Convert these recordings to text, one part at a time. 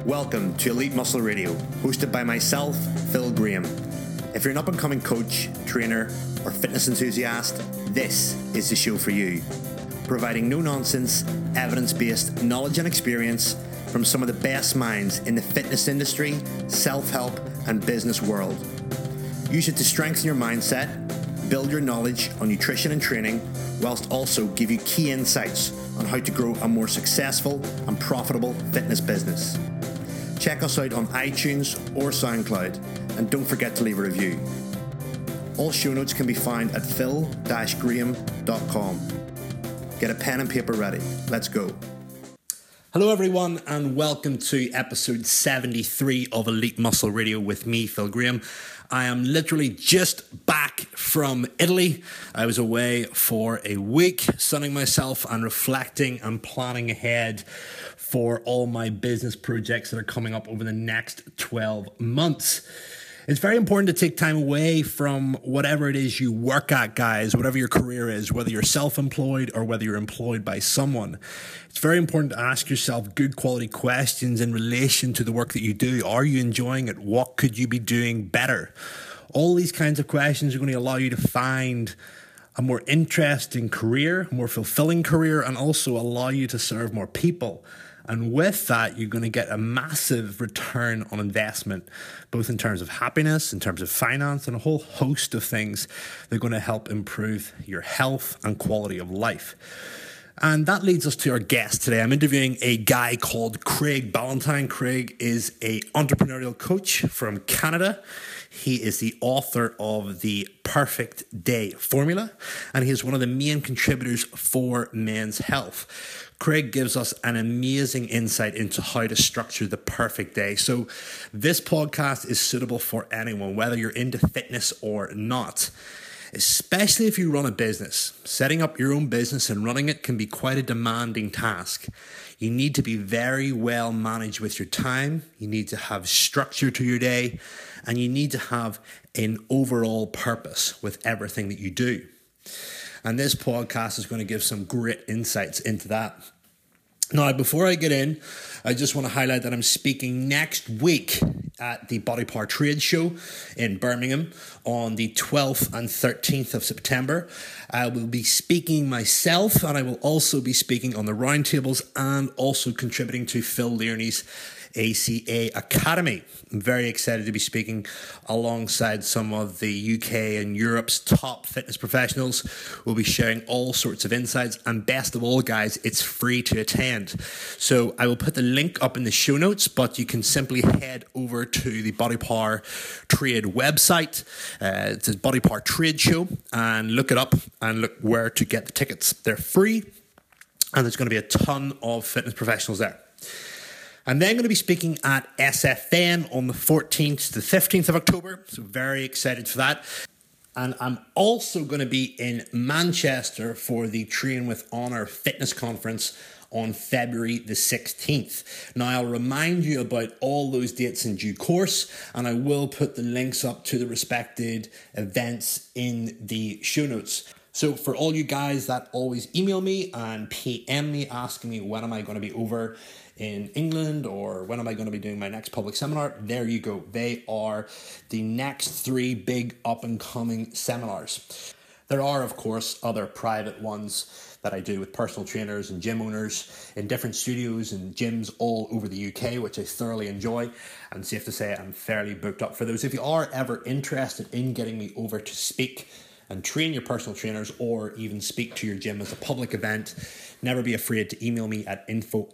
Welcome to Elite Muscle Radio, hosted by myself, Phil Graham. If you're an up-and-coming coach, trainer, or fitness enthusiast, this is the show for you. Providing no-nonsense, evidence-based knowledge and experience from some of the best minds in the fitness industry, self-help, and business world. Use it to strengthen your mindset, build your knowledge on nutrition and training, whilst also give you key insights on how to grow a more successful and profitable fitness business. Check us out on iTunes or SoundCloud, and don't forget to leave a review. All show notes can be found at phil-graham.com. Get a pen and paper ready. Let's go. Hello everyone, and welcome to episode 73 of Elite Muscle Radio with me, Phil Graham. I am literally just back from Italy. I was away for a week, sunning myself and reflecting and planning ahead for all my business projects that are coming up over the next 12 months. It's very important to take time away from whatever it is you work at, guys, whatever your career is, whether you're self-employed or whether you're employed by someone. It's very important to ask yourself good quality questions in relation to the work that you do. Are you enjoying it? What could you be doing better? All these kinds of questions are going to allow you to find a more interesting career, more fulfilling career, and also allow you to serve more people. And with that, you're going to get a massive return on investment, both in terms of happiness, in terms of finance, and a whole host of things that are going to help improve your health and quality of life. And that leads us to our guest today. I'm interviewing a guy called Craig Ballantyne. Craig is an entrepreneurial coach from Canada. He is the author of the Perfect Day Formula, and he is one of the main contributors for Men's Health. Craig gives us an amazing insight into how to structure the perfect day. So this podcast is suitable for anyone, whether you're into fitness or not. Especially if you run a business. Setting up your own business and running it can be quite a demanding task. You need to be very well managed with your time. You need to have structure to your day, and you need to have an overall purpose with everything that you do. And this podcast is going to give some great insights into that. Now, before I get in, I just want to highlight that I'm speaking next week at the Body Power Trade Show in Birmingham on the 12th and 13th of September. I will be speaking myself, and I will also be speaking on the roundtables and also contributing to Phil Learney's ACA Academy. I'm very excited to be speaking alongside some of the UK and Europe's top fitness professionals. We'll be sharing all sorts of insights, and best of all, guys, it's free to attend. So I will put the link up in the show notes, but you can simply head over to the Body Power Trade website. It's a Body Power Trade Show, and look it up and look where to get the tickets. They're free, and there's going to be a ton of fitness professionals there. I'm then going to be speaking at SFN on the 14th to the 15th of October, so very excited for that. And I'm also going to be in Manchester for the Train with Honour Fitness Conference on February the 16th. Now, I'll remind you about all those dates in due course, and I will put the links up to the respected events in the show notes. So for all you guys that always email me and PM me asking me when am I going to be over in England or when am I going to be doing my next public seminar, there you go. They are the next 3 big up-and-coming seminars. There are, of course, other private ones that I do with personal trainers and gym owners in different studios and gyms all over the UK, which I thoroughly enjoy. And safe to say I'm fairly booked up for those. If you are ever interested in getting me over to speak and train your personal trainers or even speak to your gym as a public event, never be afraid to email me at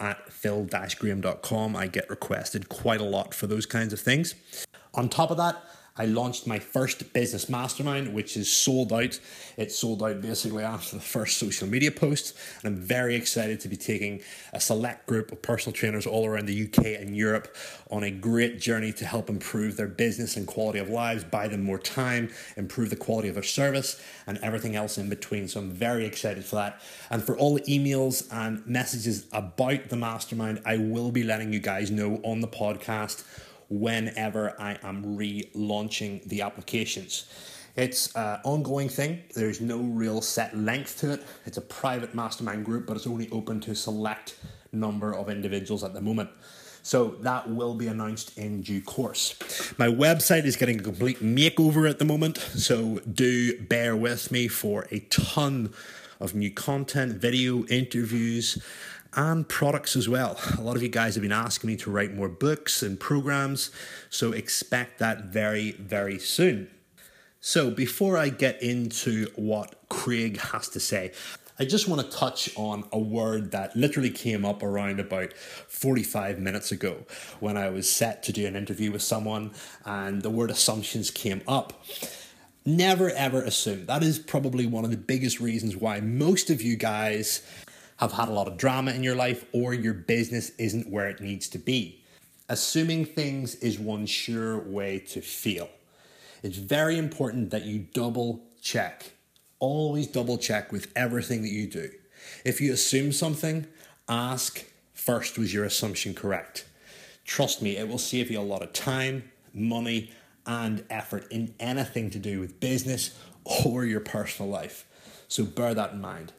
info@phil-graham.com. I get requested quite a lot for those kinds of things. On top of that, I launched my first business mastermind, which is sold out. It sold out basically after the first social media post. And I'm very excited to be taking a select group of personal trainers all around the UK and Europe on a great journey to help improve their business and quality of lives, buy them more time, improve the quality of their service, and everything else in between. So I'm very excited for that. And for all the emails and messages about the mastermind, I will be letting you guys know on the podcast whenever I am relaunching the applications. It's an ongoing thing. There's no real set length to it. It's a private mastermind group, but it's only open to a select number of individuals at the moment. So that will be announced in due course. My website is getting a complete makeover at the moment, so do bear with me for a ton of new content, video, interviews, and products as well. A lot of you guys have been asking me to write more books and programs, so expect that very, very soon. So before I get into what Craig has to say, I just want to touch on a word that literally came up around about 45 minutes ago when I was set to do an interview with someone, and the word assumptions came up. Never ever assume. That is probably one of the biggest reasons why most of you guys have had a lot of drama in your life or your business isn't where it needs to be. Assuming things is one sure way to fail. It's very important that you double check. Always double check with everything that you do. If you assume something, ask first, was your assumption correct? Trust me, it will save you a lot of time, money, and effort in anything to do with business or your personal life. So bear that in mind.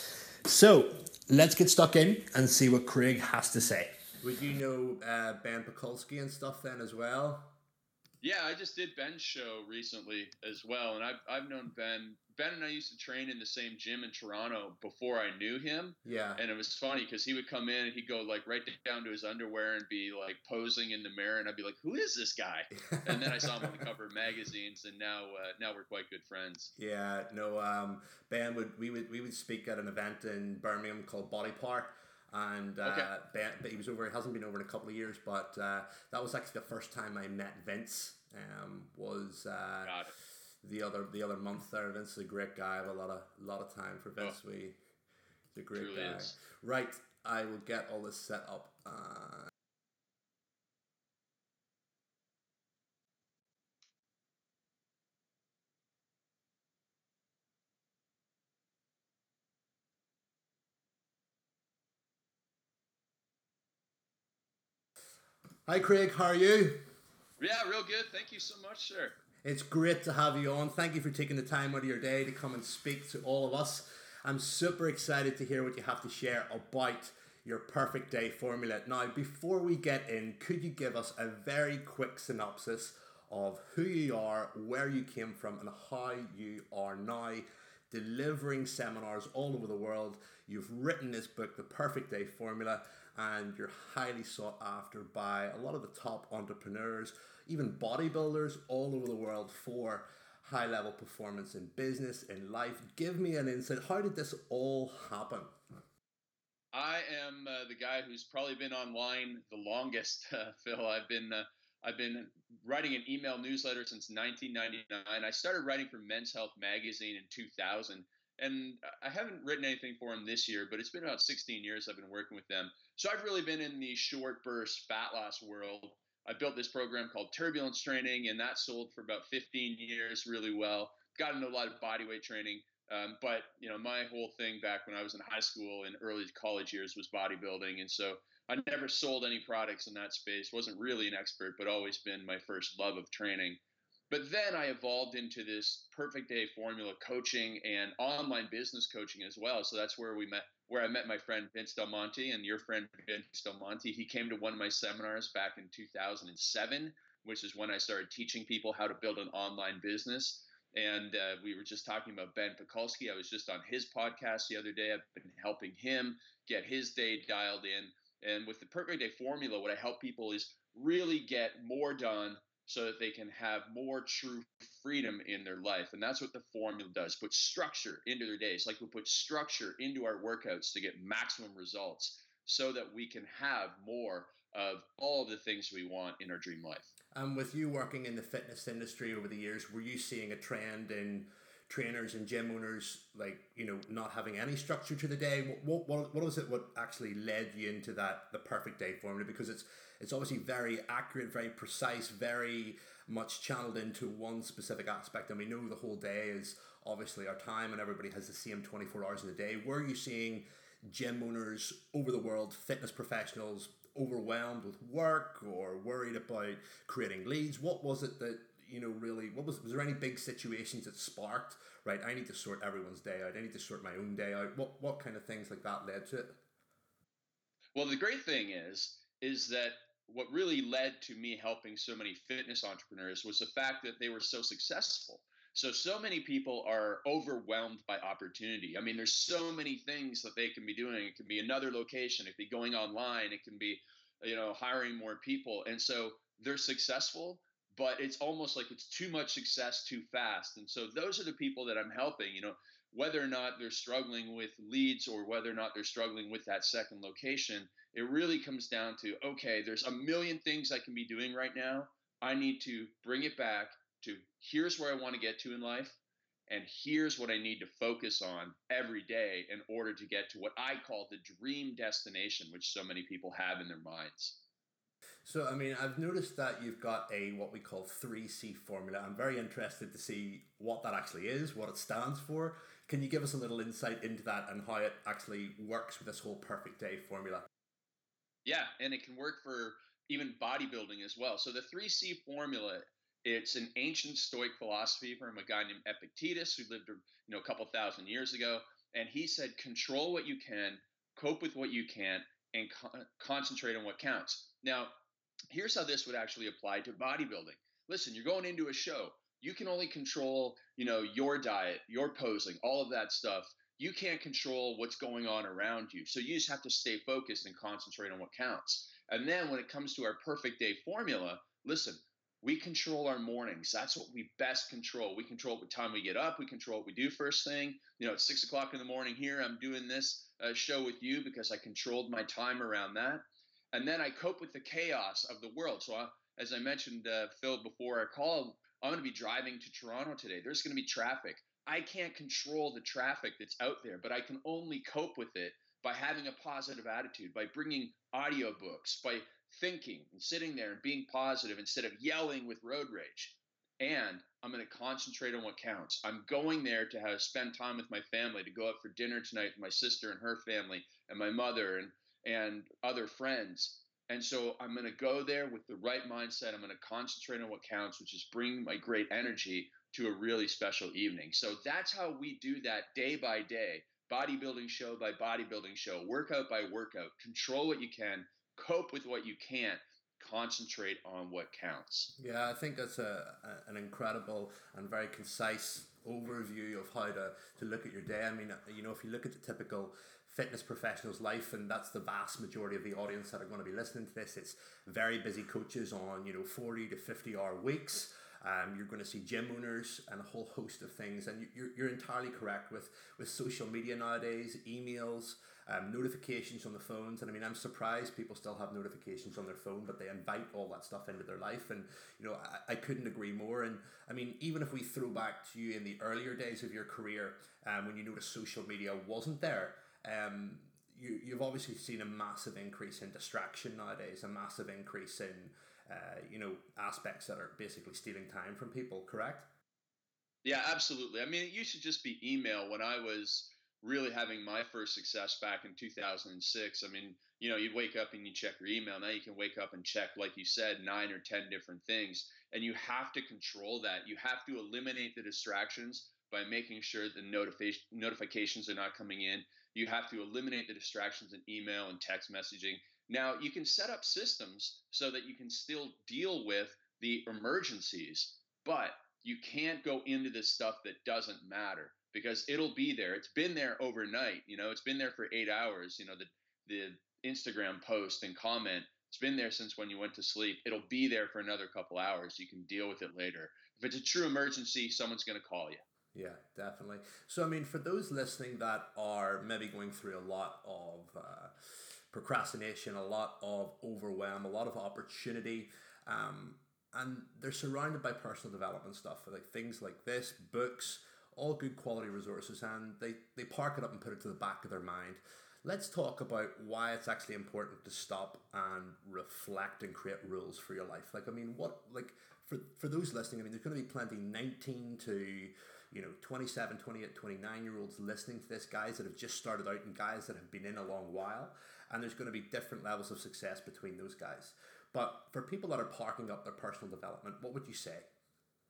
So let's get stuck in and see what Craig has to say. Would you know Ben Pakulski and stuff then as well? Yeah, I just did Ben's show recently as well, and I've known Ben. Ben and I used to train in the same gym in Toronto before I knew him. Yeah. And it was funny because he would come in and he'd go like right down to his underwear and be like posing in the mirror, and I'd be like, "Who is this guy?" And then I saw him on the cover of magazines, and now we're quite good friends. Yeah, no. Ben we would speak at an event in Birmingham called Body Power. And Ben, he was over. He hasn't been over in a couple of years, but that was actually the first time I met Vince. Was the other month there. Vince is a great guy. I have a lot of time for Vince. He's a great guy. Is. Right, I will get all this set up. Hi Craig, how are you? Yeah, real good. Thank you so much, sir. It's great to have you on. Thank you for taking the time out of your day to come and speak to all of us. I'm super excited to hear what you have to share about your perfect day formula. Now, before we get in, could you give us a very quick synopsis of who you are, where you came from, and how you are now delivering seminars all over the world? You've written this book, The Perfect Day Formula, and you're highly sought after by a lot of the top entrepreneurs, even bodybuilders all over the world for high level performance in business, in life. Give me an insight. How did this all happen? I am the guy who's probably been online the longest, Phil. I've been writing an email newsletter since 1999. I started writing for Men's Health magazine in 2000, and I haven't written anything for them this year, but it's been about 16 years I've been working with them. So I've really been in the short burst fat loss world. I built this program called Turbulence Training, and that sold for about 15 years really well. Got into a lot of body weight training. But my whole thing back when I was in high school and early college years was bodybuilding, and so I never sold any products in that space. Wasn't really an expert, but always been my first love of training. But then I evolved into this perfect day formula coaching and online business coaching as well. So that's where I met my friend Vince Del Monte and your friend Vince Del Monte. He came to one of my seminars back in 2007, which is when I started teaching people how to build an online business. And we were just talking about Ben Pakulski. I was just on his podcast the other day. I've been helping him get his day dialed in. And with the Perfect Day Formula, what I help people is really get more done so that they can have more true freedom in their life. And that's what the formula does. Put structure into their days. Like we put structure into our workouts to get maximum results so that we can have more of all of the things we want in our dream life. With you working in the fitness industry over the years, were you seeing a trend in trainers and gym owners not having any structure to the day? What was it? What actually led you into the perfect day formula? Because it's obviously very accurate, very precise, very much channeled into one specific aspect, and we know the whole day is obviously our time, and everybody has the same 24 hours in a day. Were you seeing gym owners over the world, fitness professionals, overwhelmed with work or worried about creating leads? What was it that really, was there any big situations that sparked, right, I need to sort everyone's day out, I need to sort my own day out? What kind of things like that led to it? Well, the great thing is that what really led to me helping so many fitness entrepreneurs was the fact that they were so successful. So many people are overwhelmed by opportunity. I mean, there's so many things that they can be doing. It can be another location, it can be going online, it can be, hiring more people. And so they're successful, but it's almost like it's too much success too fast. And so those are the people that I'm helping, whether or not they're struggling with leads or whether or not they're struggling with that second location. It really comes down to, okay, there's a million things I can be doing right now. I need to bring it back to here's where I want to get to in life, and here's what I need to focus on every day in order to get to what I call the dream destination, which so many people have in their minds. So, I mean, I've noticed that you've got a what we call 3C formula. I'm very interested to see what that actually is, what it stands for. Can you give us a little insight into that and how it actually works with this whole perfect day formula? Yeah, and it can work for even bodybuilding as well. So the 3C formula, it's an ancient Stoic philosophy from a guy named Epictetus who lived, a couple thousand years ago, and he said, "Control what you can, cope with what you can't, and concentrate on what counts." Now, here's how this would actually apply to bodybuilding. Listen, you're going into a show. You can only control, your diet, your posing, all of that stuff. You can't control what's going on around you. So you just have to stay focused and concentrate on what counts. And then when it comes to our perfect day formula, listen, we control our mornings. That's what we best control. We control what time we get up. We control what we do first thing. At 6 o'clock in the morning here, I'm doing this show with you because I controlled my time around that. And then I cope with the chaos of the world. So as I mentioned, Phil, before our call, I'm going to be driving to Toronto today. There's going to be traffic. I can't control the traffic that's out there, but I can only cope with it by having a positive attitude, by bringing audiobooks, by thinking and sitting there and being positive instead of yelling with road rage. And I'm going to concentrate on what counts. I'm going there to spend time with my family, to go out for dinner tonight with my sister and her family and my mother and other friends. And so I'm going to go there with the right mindset. I'm going to concentrate on what counts, which is bring my great energy to a really special evening. So that's how we do that day by day, bodybuilding show by bodybuilding show, workout by workout. Control what you can, cope with what you can't, concentrate on what counts. Yeah, I think that's an incredible and very concise overview of how to look at your day. I mean, if you look at the typical fitness professional's life, and that's the vast majority of the audience that are going to be listening to this, it's very busy coaches on 40 to 50 hour weeks. You're going to see gym owners and a whole host of things, and you're entirely correct with social media nowadays, emails, notifications on the phones. And I mean, I'm surprised people still have notifications on their phone, but they invite all that stuff into their life. And I couldn't agree more. And I mean, even if we throw back to you in the earlier days of your career, when you noticed social media wasn't there, you've obviously seen a massive increase in distraction nowadays, a massive increase in aspects that are basically stealing time from people, correct? Yeah, absolutely. I mean, it used to just be email when I was really having my first success back in 2006. I mean, you'd wake up and you check your email. Now you can wake up and check, like you said, 9 or 10 different things. And you have to control that. You have to eliminate the distractions by making sure the notifications are not coming in. You have to eliminate the distractions in email and text messaging. Now, you can set up systems so that you can still deal with the emergencies, but you can't go into this stuff that doesn't matter because it'll be there. It's been there overnight. It's been there for 8 hours. The Instagram post and comment, it's been there since when you went to sleep. It'll be there for another couple hours. You can deal with it later. If it's a true emergency, someone's going to call you. Yeah, definitely. So, I mean, for those listening that are maybe going through a lot of procrastination, a lot of overwhelm, a lot of opportunity, and they're surrounded by personal development stuff, like things like this, books, all good quality resources, and they park it up and put it to the back of their mind. Let's talk about why it's actually important to stop and reflect and create rules for your life. Like, I mean, for those listening, I mean, there's going to be plenty 19 to 27, 28, 29-year-olds listening to this, guys that have just started out and guys that have been in a long while, and there's going to be different levels of success between those guys. But for people that are parking up their personal development, what would you say?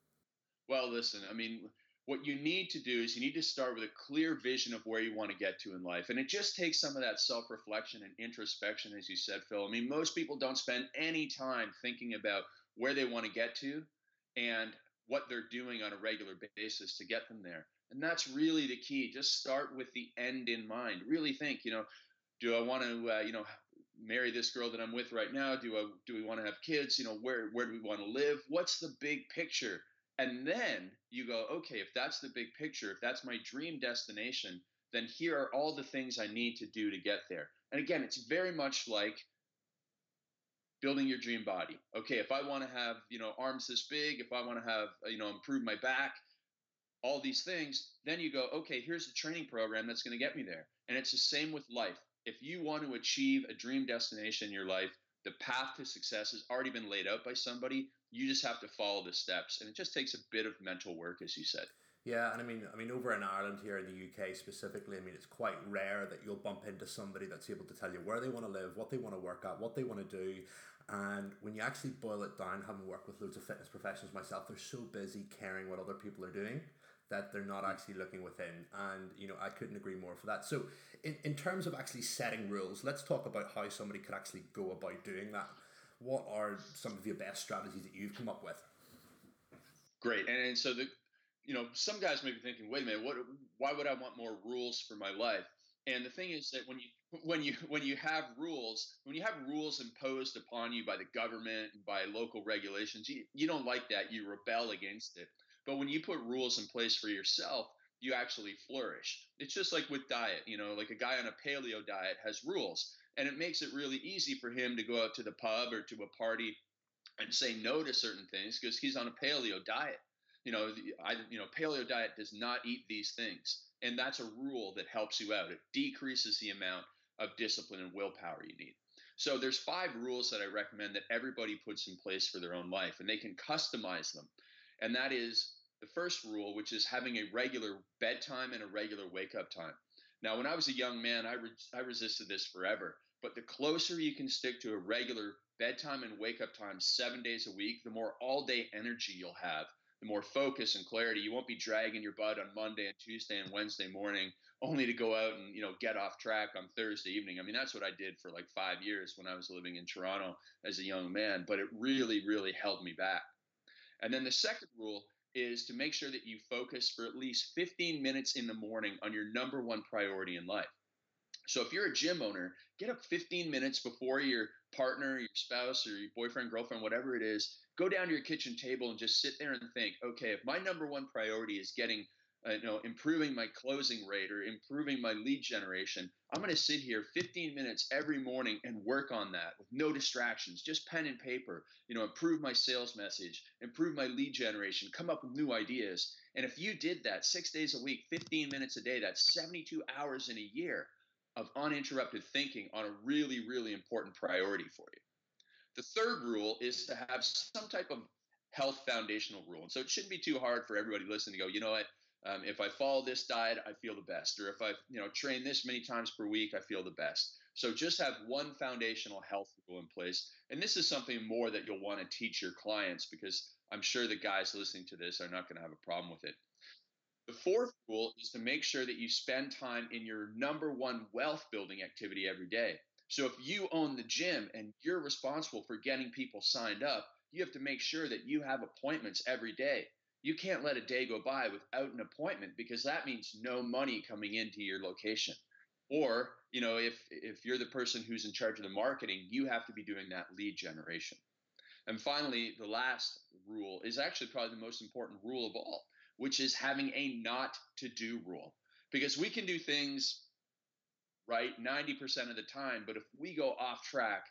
Well, listen, I mean, what you need to do is you need to start with a clear vision of where you want to get to in life. And it just takes some of that self reflection and introspection, as you said, Phil. I mean, most people don't spend any time thinking about where they want to get to and what they're doing on a regular basis to get them there. And that's really the key. Just start with the end in mind. Really think, do I want to, marry this girl that I'm with right now? Do we want to have kids? Where do we want to live? What's the big picture? And then you go, okay, if that's the big picture, if that's my dream destination, then here are all the things I need to do to get there. And again, it's very much like building your dream body. Okay, if I want to have, arms this big, if I want to have, improve my back, all these things, then you go, okay, here's the training program that's going to get me there. And it's the same with life. If you want to achieve a dream destination in your life, the path to success has already been laid out by somebody. You just have to follow the steps. And it just takes a bit of mental work, as you said. Yeah, and I mean, over in Ireland here in the UK specifically, I mean, it's quite rare that you'll bump into somebody that's able to tell you where they want to live, what they want to work at, what they want to do. And when you actually boil it down, having worked with loads of fitness professionals myself, they're so busy caring what other people are doing that they're not actually looking within. And, I couldn't agree more for that. So in terms of actually setting rules, let's talk about how somebody could actually go about doing that. What are some of your best strategies that you've come up with? Great. And so some guys may be thinking, wait a minute, why would I want more rules for my life? And the thing is that when you have rules imposed upon you by the government and by local regulations, you don't like that. You rebel against it. But when you put rules in place for yourself, you actually flourish. It's just like with diet, like a guy on a paleo diet has rules, and it makes it really easy for him to go out to the pub or to a party and say no to certain things because he's on a paleo diet. Paleo diet does not eat these things, and that's a rule that helps you out. It decreases the amount of discipline and willpower you need. So there's 5 rules that I recommend that everybody puts in place for their own life, and they can customize them. And that is the first rule, which is having a regular bedtime and a regular wake up time. Now, when I was a young man, I resisted this forever. But the closer you can stick to a regular bedtime and wake up time 7 days a week, the more all day energy you'll have, the more focus and clarity. You won't be dragging your butt on Monday and Tuesday and Wednesday morning only to go out and get off track on Thursday evening. I mean, that's what I did for like 5 years when I was living in Toronto as a young man, but it really, really held me back. And then the second rule is to make sure that you focus for at least 15 minutes in the morning on your number one priority in life. So if you're a gym owner, get up 15 minutes before your partner, your spouse, or your boyfriend, girlfriend, whatever it is. Go down to your kitchen table and just sit there and think, okay, if my number one priority is getting, improving my closing rate or improving my lead generation, I'm going to sit here 15 minutes every morning and work on that with no distractions, just pen and paper, improve my sales message, improve my lead generation, come up with new ideas. And if you did that 6 days a week, 15 minutes a day, that's 72 hours in a year of uninterrupted thinking on a really, really important priority for you. The third rule is to have some type of health foundational rule. And so it shouldn't be too hard for everybody listening to go, you know what, if I follow this diet, I feel the best. Or if I train this many times per week, I feel the best. So just have one foundational health rule in place. And this is something more that you'll want to teach your clients because I'm sure the guys listening to this are not going to have a problem with it. The fourth rule is to make sure that you spend time in your number one wealth building activity every day. So if you own the gym and you're responsible for getting people signed up, you have to make sure that you have appointments every day. You can't let a day go by without an appointment because that means no money coming into your location. Or, if you're the person who's in charge of the marketing, you have to be doing that lead generation. And finally, the last rule is actually probably the most important rule of all, which is having a not to do rule. Because we can do things right 90% of the time, but if we go off track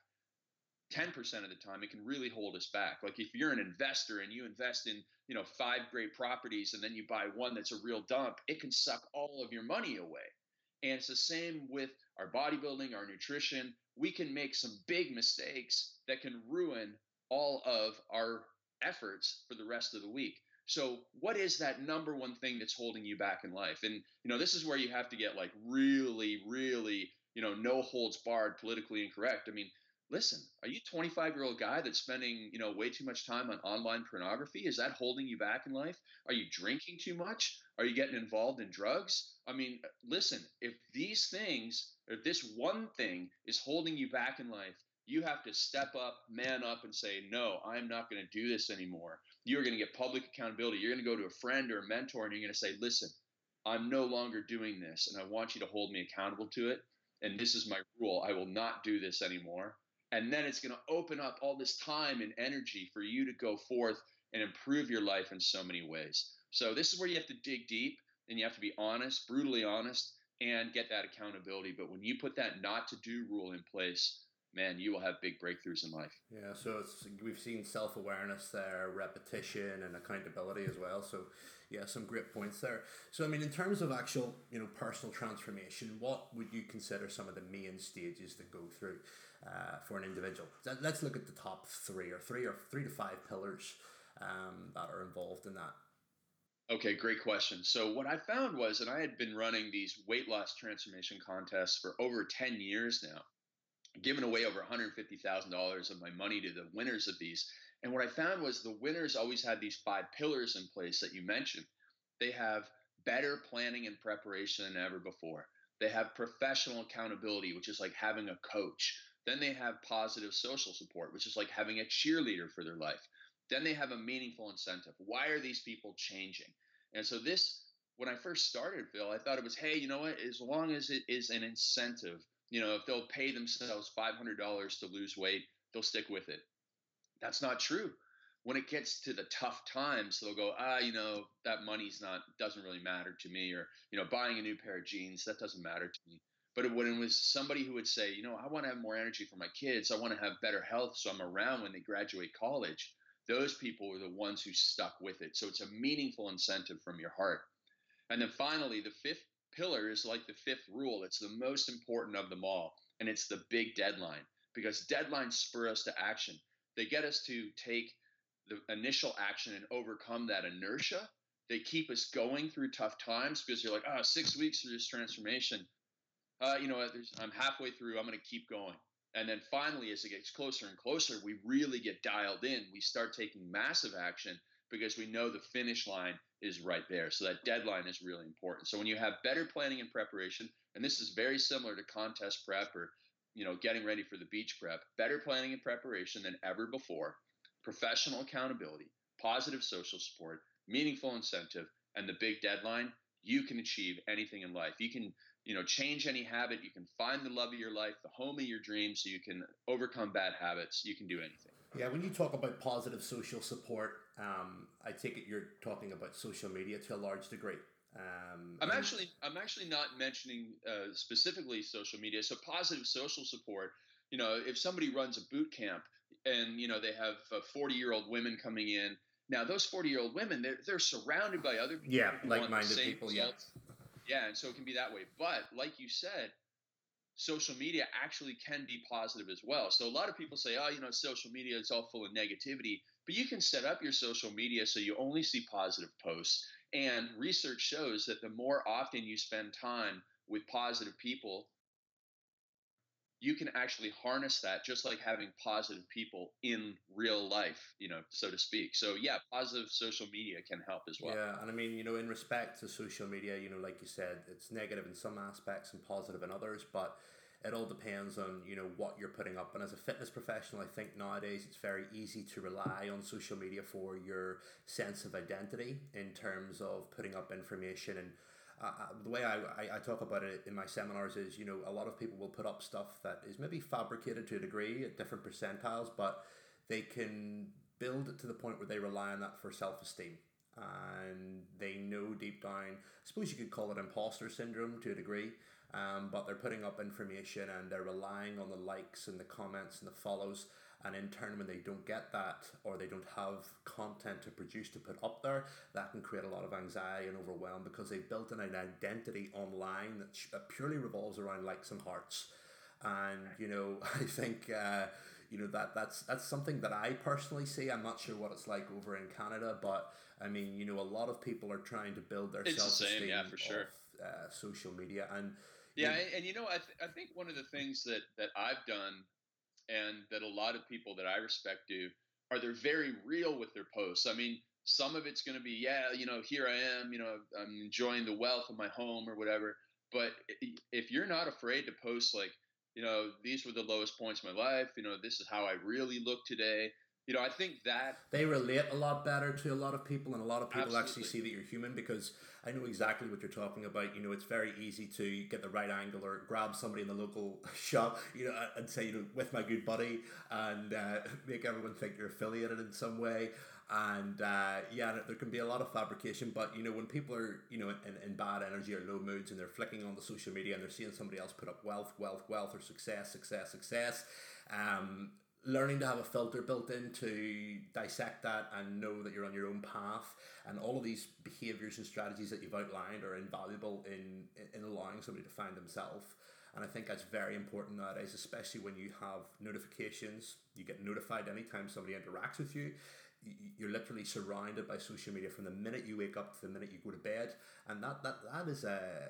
10% of the time, it can really hold us back. Like if you're an investor and you invest in, 5 great properties and then you buy one that's a real dump, it can suck all of your money away. And it's the same with our bodybuilding, our nutrition. We can make some big mistakes that can ruin all of our efforts for the rest of the week. So what is that number one thing that's holding you back in life? And, this is where you have to get like really, really, no holds barred, politically incorrect. I mean, listen, are you a 25-year-old guy that's spending, way too much time on online pornography? Is that holding you back in life? Are you drinking too much? Are you getting involved in drugs? I mean, listen, if these things, or this one thing is holding you back in life, you have to step up, man up, and say, no, I'm not going to do this anymore. You're going to get public accountability. You're going to go to a friend or a mentor, and you're going to say, listen, I'm no longer doing this, and I want you to hold me accountable to it. And this is my rule. I will not do this anymore. And then it's going to open up all this time and energy for you to go forth and improve your life in so many ways. So this is where you have to dig deep, and you have to be honest, brutally honest, and get that accountability. But when you put that not to do rule in place, man, you will have big breakthroughs in life. Yeah, so we've seen self-awareness there, repetition, and accountability as well. So yeah, some great points there. So I mean, in terms of actual, personal transformation, what would you consider some of the main stages to go through for an individual? Let's look at the top three or three to five pillars that are involved in that. Okay, great question. So what I found was, and I had been running these weight loss transformation contests for over 10 years now, given away over $150,000 of my money to the winners of these. And what I found was the winners always had these five pillars in place that you mentioned. They have better planning and preparation than ever before. They have professional accountability, which is like having a coach. Then they have positive social support, which is like having a cheerleader for their life. Then they have a meaningful incentive. Why are these people changing? And so this, when I first started, Phil, I thought it was, hey, you know what? As long as it is an incentive, if they'll pay themselves $500 to lose weight, they'll stick with it. That's not true. When it gets to the tough times, they'll go, that money's doesn't really matter to me, or, buying a new pair of jeans, that doesn't matter to me. But when it was somebody who would say, I want to have more energy for my kids, I want to have better health, so I'm around when they graduate college, those people were the ones who stuck with it. So it's a meaningful incentive from your heart. And then finally, the fifth pillar is like the fifth rule. It's the most important of them all. And it's the big deadline, because deadlines spur us to action. They get us to take the initial action and overcome that inertia. They keep us going through tough times, because you're like, 6 weeks through this transformation. I'm halfway through. I'm going to keep going. And then finally, as it gets closer and closer, we really get dialed in. We start taking massive action because we know the finish line is right there. So that deadline is really important. So when you have better planning and preparation, and this is very similar to contest prep or, getting ready for the beach prep, better planning and preparation than ever before, professional accountability, positive social support, meaningful incentive, and the big deadline, you can achieve anything in life. You can, change any habit. You can find the love of your life, the home of your dreams, so you can overcome bad habits. You can do anything. Yeah, when you talk about positive social support, I take it you're talking about social media to a large degree. I'm actually not mentioning specifically social media. So positive social support. If somebody runs a boot camp and they have 40-year-old women coming in. Now those 40-year-old women, they're surrounded by other people. Yeah, like-minded people. Results. Yeah, and so it can be that way. But like you said, social media actually can be positive as well. So a lot of people say, social media is all full of negativity, but you can set up your social media so you only see positive posts. And research shows that the more often you spend time with positive people, you can actually harness that, just like having positive people in real life, so to speak. So yeah, positive social media can help as well. Yeah, and I mean, in respect to social media, like you said, it's negative in some aspects and positive in others, but it all depends on, what you're putting up. And as a fitness professional, I think nowadays it's very easy to rely on social media for your sense of identity in terms of putting up information. And the way I talk about it in my seminars is, a lot of people will put up stuff that is maybe fabricated to a degree at different percentiles, but they can build it to the point where they rely on that for self-esteem. And they know deep down, I suppose you could call it imposter syndrome to a degree, but they're putting up information and they're relying on the likes and the comments and the follows. And in turn, when they don't get that, or they don't have content to produce to put up there, that can create a lot of anxiety and overwhelm, because they've built an identity online that purely revolves around likes and hearts. And I think that's something that I personally see. I'm not sure what it's like over in Canada, but I mean, a lot of people are trying to build their self-esteem yeah, for sure. Off social media. And yeah, and I think one of the things that I've done and that a lot of people that I respect do are they're very real with their posts. I mean, some of it's going to be, yeah, here I am, I'm enjoying the wealth of my home or whatever. But if you're not afraid to post like, these were the lowest points of my life, this is how I really look today. I think that they relate a lot better to a lot of people, and a lot of people actually absolutely. see that you're human, because I know exactly what you're talking about. It's very easy to get the right angle or grab somebody in the local shop, and say, with my good buddy, and make everyone think you're affiliated in some way. And yeah, there can be a lot of fabrication, but when people are in bad energy or low moods, and they're flicking on the social media and they're seeing somebody else put up wealth, wealth, wealth, or success, success, success, learning to have a filter built in to dissect that and know that you're on your own path, and all of these behaviors and strategies that you've outlined are invaluable in allowing somebody to find themselves. And I think that's very important nowadays, especially when you have notifications. You get notified anytime somebody interacts with you. You're literally surrounded by social media from the minute you wake up to the minute you go to bed, and that is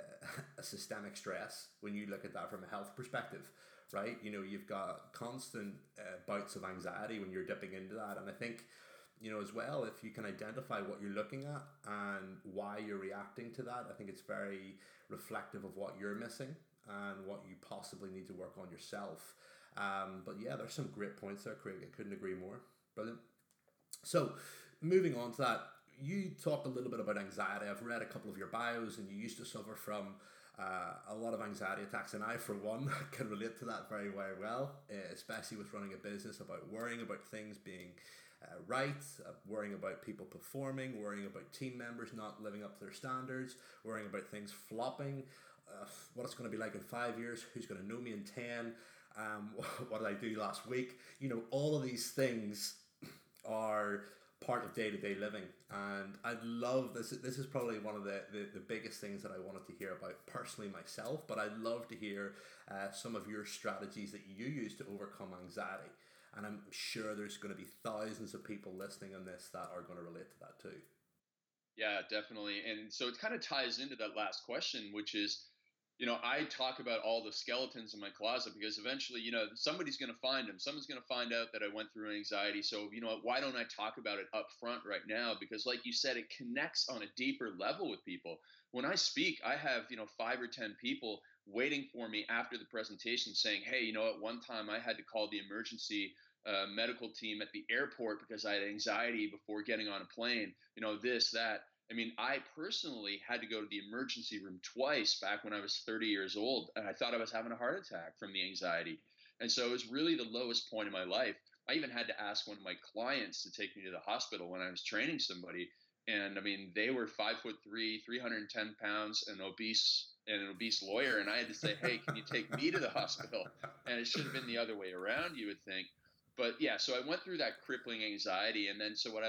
a systemic stress when you look at that from a health perspective, right? You've got constant bouts of anxiety when you're dipping into that. And I think, as well, if you can identify what you're looking at and why you're reacting to that, I think it's very reflective of what you're missing and what you possibly need to work on yourself. But yeah, there's some great points there, Craig. I couldn't agree more. Brilliant. So, moving on to that, you talk a little bit about anxiety. I've read a couple of your bios, and you used to suffer from a lot of anxiety attacks, and I, for one, can relate to that very, very well, especially with running a business, about worrying about things being right, worrying about people performing, worrying about team members not living up to their standards, worrying about things flopping, what it's going to be like in 5 years, who's going to know me in 10, what did I do last week? All of these things are part of day-to-day living, and I love this. This is probably one of the biggest things that I wanted to hear about personally myself, but I'd love to hear some of your strategies that you use to overcome anxiety, and I'm sure there's going to be thousands of people listening on this that are going to relate to that too. Yeah, definitely. And so it kind of ties into that last question, which is, I talk about all the skeletons in my closet because eventually, somebody's going to find them. Someone's going to find out that I went through anxiety. So, why don't I talk about it up front right now? Because, like you said, it connects on a deeper level with people. When I speak, I have, 5 or 10 people waiting for me after the presentation saying, hey, at one time I had to call the emergency medical team at the airport because I had anxiety before getting on a plane, this, that. I mean, I personally had to go to the emergency room twice back when I was 30 years old, and I thought I was having a heart attack from the anxiety. And so it was really the lowest point in my life. I even had to ask one of my clients to take me to the hospital when I was training somebody. And I mean, they were 5'3", 310 pounds, an obese lawyer. And I had to say, hey, can you take me to the hospital? And it should have been the other way around, you would think. But yeah, so I went through that crippling anxiety. And then so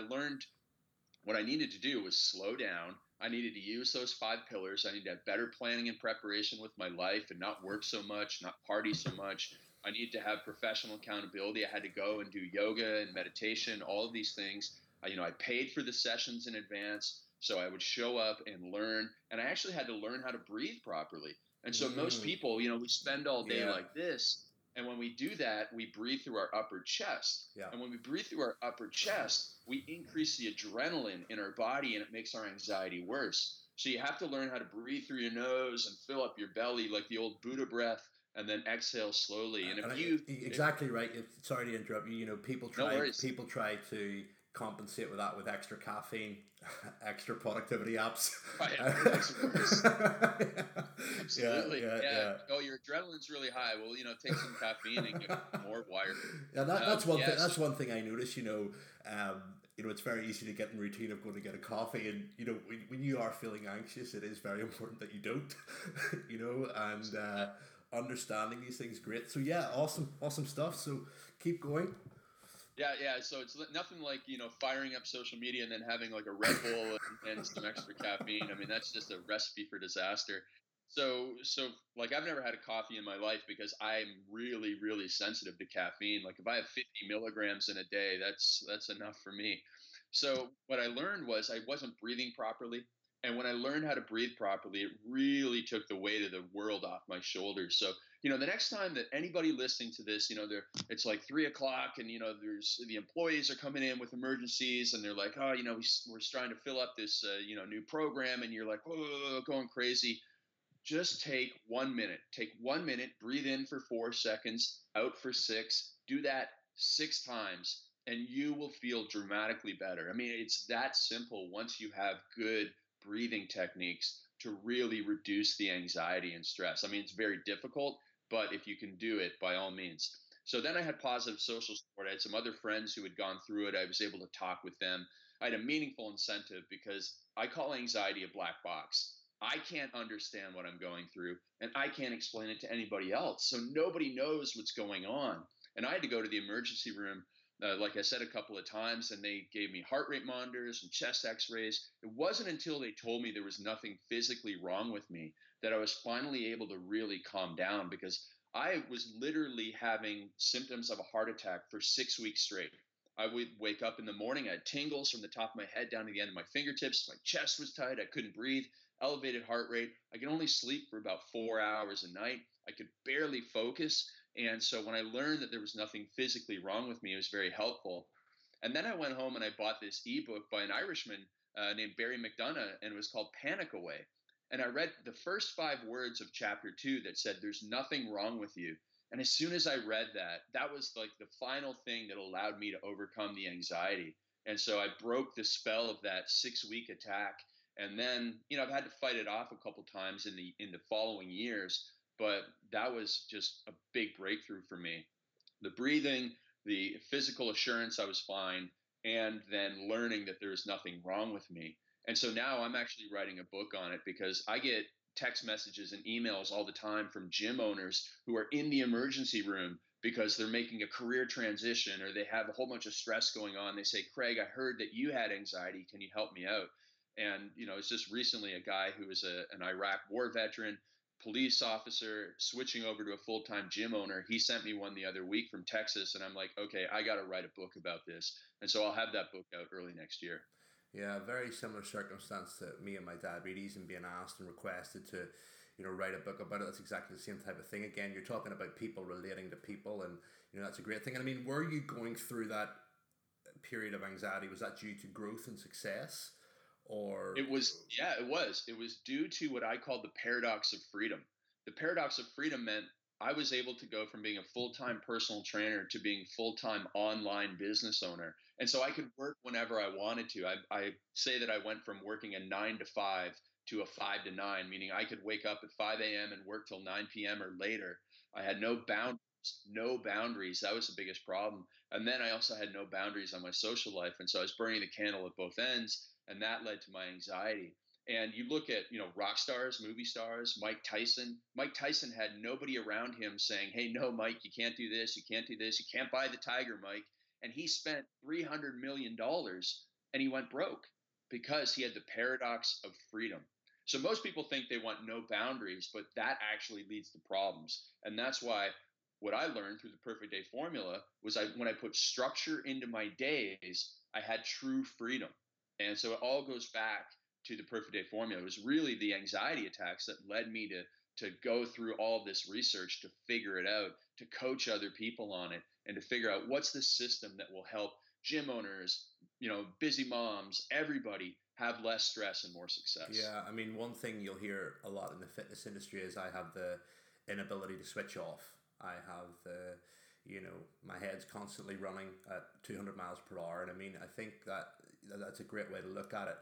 what I needed to do was slow down. I needed to use those 5 pillars. I needed to have better planning and preparation with my life and not work so much, not party so much. I needed to have professional accountability. I had to go and do yoga and meditation, all of these things. I paid for the sessions in advance. So I would show up and learn. And I actually had to learn how to breathe properly. And so most people, we spend all day Yeah. like this. And when we do that, we breathe through our upper chest. Yeah. And when we breathe through our upper chest, we increase the adrenaline in our body, and it makes our anxiety worse. So you have to learn how to breathe through your nose and fill up your belly like the old Buddha breath, and then exhale slowly. And exactly right. Sorry to interrupt you. People no try worries. to compensate with that with extra caffeine, extra productivity apps. Right. Absolutely. Yeah. Oh, your adrenaline's really high. Well, take some caffeine and get more wired. Yeah, that's one thing. That's So, one thing I noticed. It's very easy to get in routine of going to get a coffee, and when you are feeling anxious, it is very important that you don't. And understanding these things, great. So yeah, awesome stuff. So keep going. Yeah. So it's nothing like firing up social media and then having like a Red Bull and some extra caffeine. I mean, that's just a recipe for disaster. So like I've never had a coffee in my life because I'm really really sensitive to caffeine. Like if I have 50 milligrams in a day, that's enough for me. So what I learned was I wasn't breathing properly. And when I learned how to breathe properly, it really took the weight of the world off my shoulders. So the next time that anybody listening to this, it's like 3 o'clock, and there's the employees are coming in with emergencies, and they're like, oh, we're trying to fill up this, new program, and you're like, oh, going crazy. Just take 1 minute. Take 1 minute. Breathe in for 4 seconds, out for six. Do that 6 times, and you will feel dramatically better. I mean, it's that simple once you have good breathing techniques to really reduce the anxiety and stress. I mean, it's very difficult, but if you can do it, by all means. So then I had positive social support. I had some other friends who had gone through it. I was able to talk with them. I had a meaningful incentive because I call anxiety a black box. I can't understand what I'm going through, and I can't explain it to anybody else. So nobody knows what's going on. And I had to go to the emergency room, like I said, a couple of times, and they gave me heart rate monitors and chest x-rays. It wasn't until they told me there was nothing physically wrong with me that I was finally able to really calm down, because I was literally having symptoms of a heart attack for 6 weeks straight. I would wake up in the morning, I had tingles from the top of my head down to the end of my fingertips. My chest was tight. I couldn't breathe, elevated heart rate. I could only sleep for about 4 hours a night. I could barely focus. And so when I learned that there was nothing physically wrong with me, it was very helpful. And then I went home and I bought this ebook by an Irishman named Barry McDonough, and it was called Panic Away. And I read the first 5 words of chapter 2 that said, "There's nothing wrong with you." And as soon as I read that, that was like the final thing that allowed me to overcome the anxiety. And so I broke the spell of that 6 week attack. And then, I've had to fight it off a couple times in the following years, but that was just a big breakthrough for me. The breathing, the physical assurance I was fine, and then learning that there is nothing wrong with me. And so now I'm actually writing a book on it, because I get text messages and emails all the time from gym owners who are in the emergency room because they're making a career transition, or they have a whole bunch of stress going on. They say, "Craig, I heard that you had anxiety. Can you help me out?" And, it's just recently a guy who is an Iraq war veteran, police officer, switching over to a full-time gym owner. He sent me one the other week from Texas, and I'm like, okay, I got to write a book about this. And so I'll have that book out early next year. Yeah, very similar circumstance to me and my diabetes, and being asked and requested to, write a book about it. That's exactly the same type of thing. Again, you're talking about people relating to people, and that's a great thing. And I mean, were you going through that period of anxiety? Was that due to growth and success, or it was? Yeah, it was. It was due to what I call the paradox of freedom. The paradox of freedom meant I was able to go from being a full-time personal trainer to being full-time online business owner. And so I could work whenever I wanted to. I say that I went from working a 9 to 5 to a 5 to 9, meaning I could wake up at 5 a.m. and work till 9 p.m. or later. I had no boundaries. No boundaries. That was the biggest problem. And then I also had no boundaries on my social life. And so I was burning the candle at both ends. And that led to my anxiety. And you look at, rock stars, movie stars, Mike Tyson. Mike Tyson had nobody around him saying, "Hey, no, Mike, you can't do this. You can't do this. You can't buy the tiger, Mike." And he spent $300 million, and he went broke because he had the paradox of freedom. So most people think they want no boundaries, but that actually leads to problems. And that's why what I learned through the Perfect Day Formula was when I put structure into my days, I had true freedom. And so it all goes back to the Perfect Day Formula. It was really the anxiety attacks that led me to go through all of this research, to figure it out, to coach other people on it, and to figure out what's the system that will help gym owners, busy moms, everybody have less stress and more success. Yeah, I mean, one thing you'll hear a lot in the fitness industry is I have the inability to switch off. I have the, my head's constantly running at 200 miles per hour. And I mean, I think that's a great way to look at it.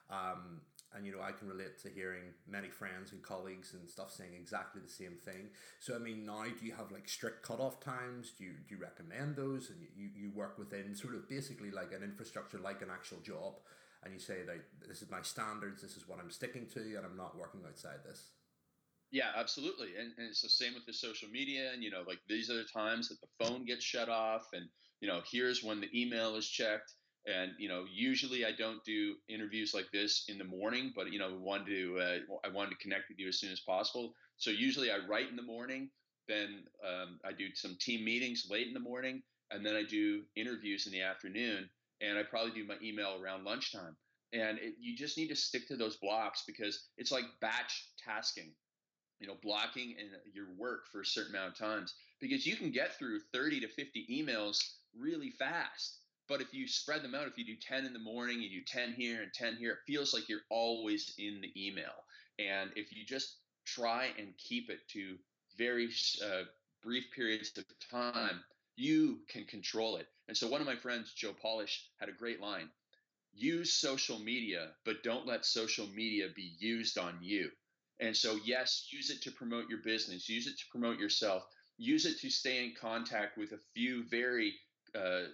And I can relate to hearing many friends and colleagues and stuff saying exactly the same thing. So I mean, now do you have like strict cutoff times? Do you recommend those? And you work within sort of basically like an infrastructure, like an actual job, and you say that this is my standards, this is what I'm sticking to, and I'm not working outside this. Yeah, absolutely. And it's the same with the social media. And, like these are the times that the phone gets shut off, and, here's when the email is checked. And, usually I don't do interviews like this in the morning, but, I wanted to connect with you as soon as possible. So usually I write in the morning, then I do some team meetings late in the morning, and then I do interviews in the afternoon, and I probably do my email around lunchtime. And you just need to stick to those blocks, because it's like batch tasking. blocking in your work for a certain amount of times, because you can get through 30 to 50 emails really fast. But if you spread them out, if you do 10 in the morning, you do 10 here and 10 here, it feels like you're always in the email. And if you just try and keep it to very brief periods of time, you can control it. And so one of my friends, Joe Polish, had a great line: use social media, but don't let social media be used on you. And so, yes, use it to promote your business, use it to promote yourself, use it to stay in contact with a few very, uh,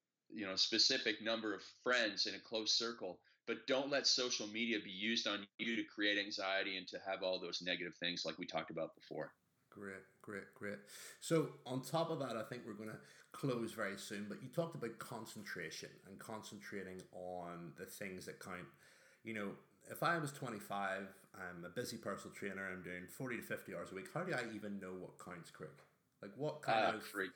specific number of friends in a close circle. But don't let social media be used on you to create anxiety and to have all those negative things like we talked about before. Great, great, great. So on top of that, I think we're going to close very soon, but you talked about concentration and concentrating on the things that count. You know, if I was 25, I'm a busy personal trainer, I'm doing 40 to 50 hours a week, how do I even know what counts, Craig? Like what kind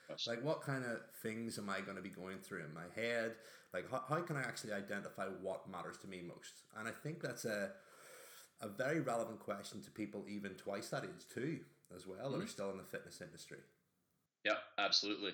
of things am I going to be going through in my head? Like how can I actually identify what matters to me most? And I think that's a very relevant question to people even twice that age too, as well, that are still in the fitness industry. Yeah, absolutely.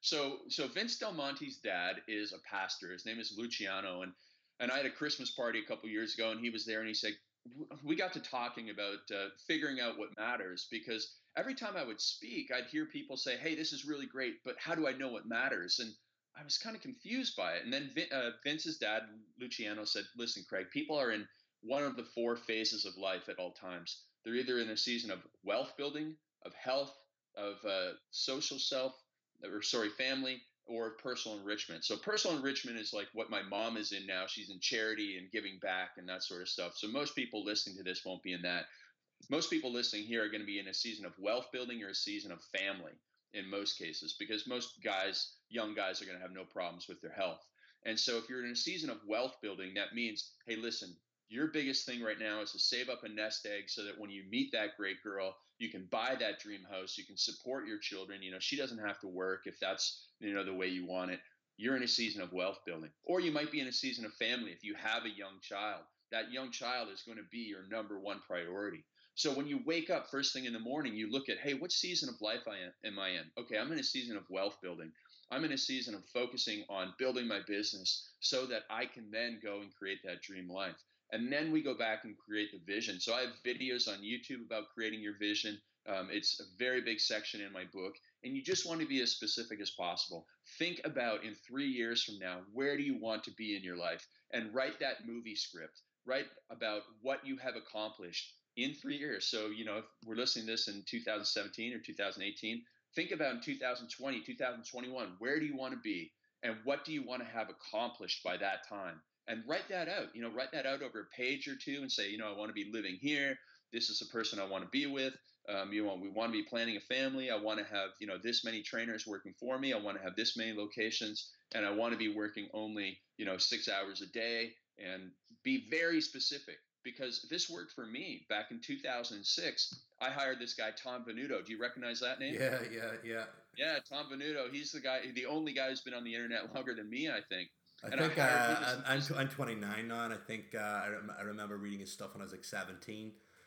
So Vince Del Monte's dad is a pastor. His name is Luciano, and I had a Christmas party a couple years ago, and he was there, and he said we got to talking about figuring out what matters, because every time I would speak, I'd hear people say, "Hey, this is really great, but how do I know what matters?" And I was kind of confused by it. And then Vince's dad, Luciano, said, "Listen, Craig, people are in one of the four phases of life at all times. They're either in a season of wealth building, of health, of social self, or sorry, family, or personal enrichment." So personal enrichment is like what my mom is in now. She's in charity and giving back and that sort of stuff. So most people listening to this won't be in that. Most people listening here are going to be in a season of wealth building or a season of family in most cases, because most guys, young guys, are going to have no problems with their health. And so if you're in a season of wealth building, that means, hey, listen, your biggest thing right now is to save up a nest egg so that when you meet that great girl, you can buy that dream house, you can support your children. She doesn't have to work if that's, the way you want it. You're in a season of wealth building. Or you might be in a season of family. If you have a young child, that young child is going to be your number one priority. So when you wake up first thing in the morning, you look at, hey, what season of life am I in? Okay, I'm in a season of wealth building. I'm in a season of focusing on building my business so that I can then go and create that dream life. And then we go back and create the vision. So I have videos on YouTube about creating your vision. It's a very big section in my book. And you just want to be as specific as possible. Think about in 3 years from now, where do you want to be in your life? And write that movie script. Write about what you have accomplished in 3 years. So, if we're listening to this in 2017 or 2018, think about in 2020, 2021, where do you want to be? And what do you want to have accomplished by that time? And write that out, write that out over a page or two and say, I want to be living here. This is the person I want to be with. We want to be planning a family. I want to have, this many trainers working for me. I want to have this many locations, and I want to be working only, 6 hours a day, and be very specific, because this worked for me back in 2006. I hired this guy, Tom Venuto. Do you recognize that name? Yeah. Yeah, Tom Venuto. He's the only guy who's been on the internet longer than me, I think. I'm 29 now, and I think I remember reading his stuff when I was like 17.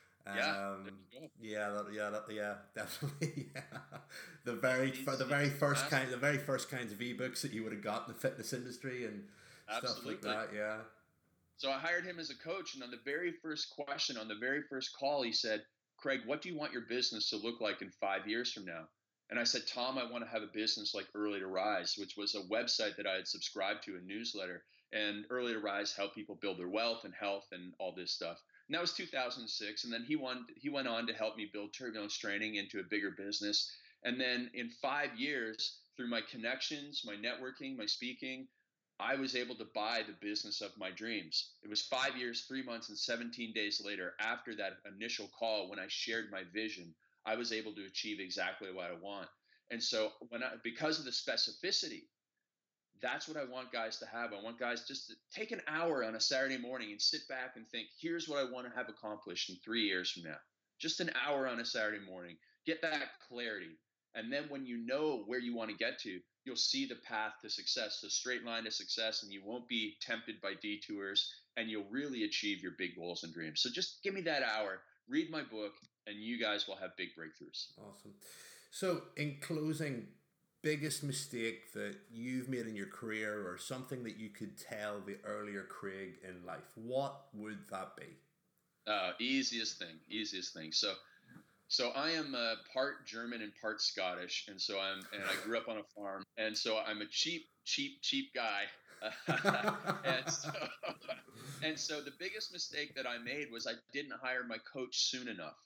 Yeah, definitely. Yeah. The very first kinds of ebooks that you would have got in the fitness industry and stuff like that. Yeah. So I hired him as a coach, and on the very first question, on the very first call, he said, "Craig, what do you want your business to look like in 5 years from now?" And I said, "Tom, I want to have a business like Early to Rise," which was a website that I had subscribed to, a newsletter. And Early to Rise helped people build their wealth and health and all this stuff. And that was 2006. And then he went on to help me build Turbulence Training into a bigger business. And then in 5 years, through my connections, my networking, my speaking, I was able to buy the business of my dreams. It was 5 years, 3 months, and 17 days later, after that initial call, when I shared my vision, I was able to achieve exactly what I want. And so because of the specificity, that's what I want guys to have. I want guys just to take an hour on a Saturday morning and sit back and think, here's what I want to have accomplished in 3 years from now. Just an hour on a Saturday morning. Get that clarity. And then when you know where you want to get to, you'll see the path to success, the straight line to success, and you won't be tempted by detours, and you'll really achieve your big goals and dreams. So just give me that hour. read my book, and you guys will have big breakthroughs. Awesome. So, in closing, biggest mistake that you've made in your career, or something that you could tell the earlier Craig in life, what would that be? Easiest thing. So I am part German and part Scottish, and I grew up on a farm, and so I'm a cheap guy. and so and so the biggest mistake that I made was I didn't hire my coach soon enough.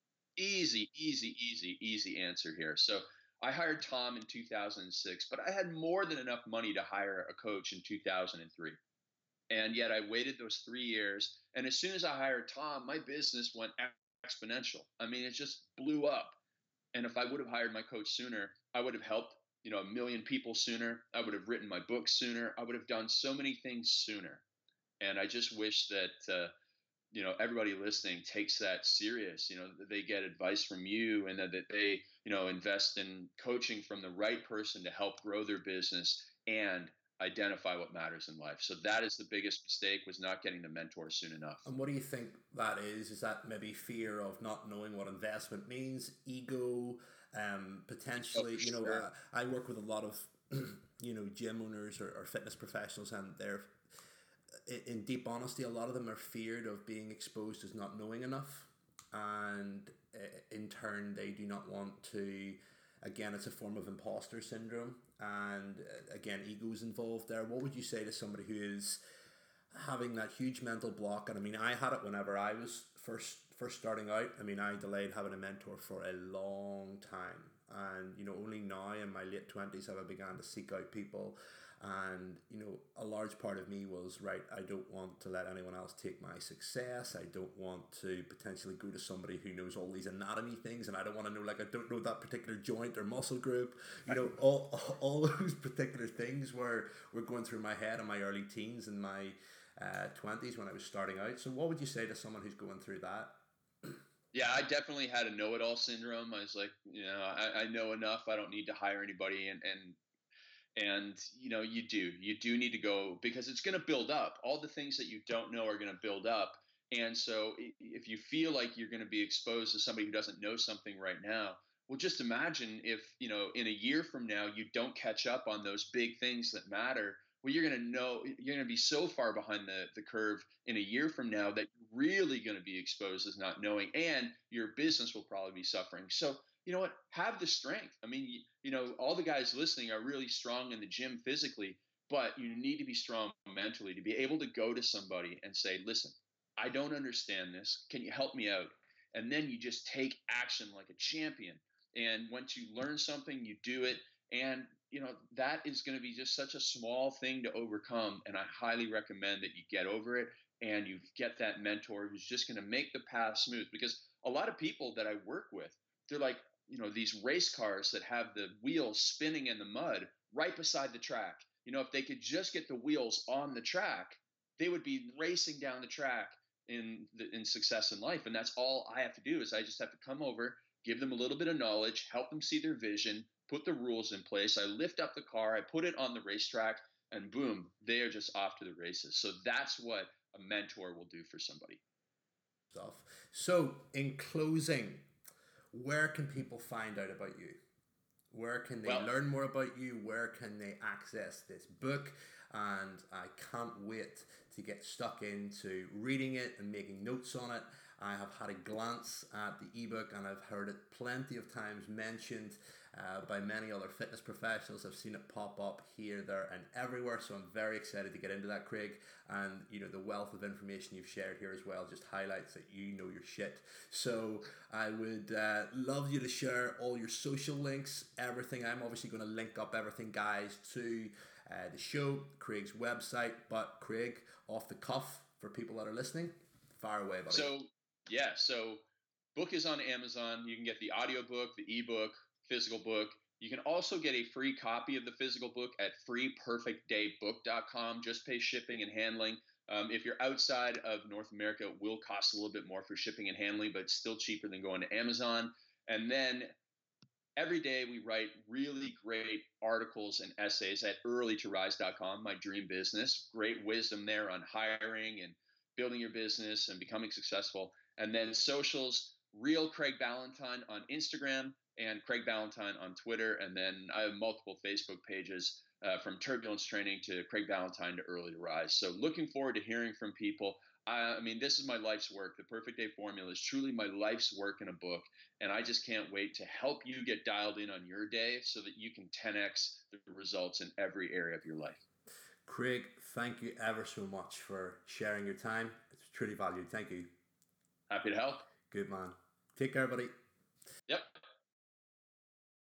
Easy answer here. So I hired Tom in 2006, but I had more than enough money to hire a coach in 2003. And yet I waited those 3 years. And as soon as I hired Tom, my business went exponential. I mean, it just blew up. And if I would have hired my coach sooner, I would have helped, 1 million people sooner. I would have written my book sooner. I would have done so many things sooner. And I just wish that, everybody listening takes that serious, that they get advice from you, and that they, invest in coaching from the right person to help grow their business and identify what matters in life. So that is the biggest mistake, was not getting the mentor soon enough. And what do you think that is? Is that maybe fear of not knowing what investment means, ego, potentially? Sure. I work with a lot of gym owners or fitness professionals, and they're, in deep honesty, a lot of them are feared of being exposed as not knowing enough, and in turn they do not want to. Again, it's a form of imposter syndrome, and again, ego's involved there. What would you say to somebody who is having that huge mental block? And I mean, I had it whenever I was first starting out. I mean, I delayed having a mentor for a long time, and only now in my late 20s have I began to seek out people. And a large part of me was, right, I don't want to let anyone else take my success. I don't want to potentially go to somebody who knows all these anatomy things, and I don't want to know, like, I don't know that particular joint or muscle group. All those particular things were going through my head in my early teens and my 20s when I was starting out. So what would you say to someone who's going through that? Yeah, I definitely had a know-it-all syndrome. I was like, I know enough. I don't need to hire anybody. And you do need to go, because it's going to build up. All the things that you don't know are going to build up. And so if you feel like you're going to be exposed to somebody who doesn't know something right now, well, just imagine if, in a year from now, you don't catch up on those big things that matter. Well, you're going to be so far behind the curve in a year from now that you're really going to be exposed as not knowing, and your business will probably be suffering. So, you know what? Have the strength. I mean, all the guys listening are really strong in the gym physically, but you need to be strong mentally to be able to go to somebody and say, listen, I don't understand this. Can you help me out? And then you just take action like a champion. And once you learn something, you do it. And, that is going to be just such a small thing to overcome. And I highly recommend that you get over it and you get that mentor who's just going to make the path smooth. Because a lot of people that I work with, they're like, these race cars that have the wheels spinning in the mud right beside the track. If they could just get the wheels on the track, they would be racing down the track in success in life. And that's all I have to do, is I just have to come over, give them a little bit of knowledge, help them see their vision, put the rules in place. I lift up the car, I put it on the racetrack, and boom, they are just off to the races. So that's what a mentor will do for somebody. Stuff. So, in closing, where can people find out about you? Where can they learn more about you? Where can they access this book? And I can't wait to get stuck into reading it and making notes on it. I have had a glance at the ebook, and I've heard it plenty of times mentioned by many other fitness professionals. I've seen it pop up here, there, and everywhere. So I'm very excited to get into that, Craig. And the wealth of information you've shared here as well just highlights that you know your shit. So I would love you to share all your social links, everything. I'm obviously going to link up everything, guys, to the show, Craig's website. But Craig, off the cuff, for people that are listening, fire away, buddy. So book is on Amazon. You can get the audiobook, the ebook, physical book. You can also get a free copy of the physical book at freeperfectdaybook.com. Just pay shipping and handling. If you're outside of North America, it will cost a little bit more for shipping and handling, but it's still cheaper than going to Amazon. And then every day we write really great articles and essays at earlytorise.com, my dream business. Great wisdom there on hiring and building your business and becoming successful. And then socials, Real Craig Ballantyne on Instagram and Craig Ballantyne on Twitter. And then I have multiple Facebook pages, from Turbulence Training to Craig Ballantyne to Early to Rise. So looking forward to hearing from people. I mean, this is my life's work. The Perfect Day Formula is truly my life's work in a book. And I just can't wait to help you get dialed in on your day so that you can 10x the results in every area of your life. Craig, thank you ever so much for sharing your time. It's truly valued. Thank you. Happy to help. Good man. Take care, buddy. Yep.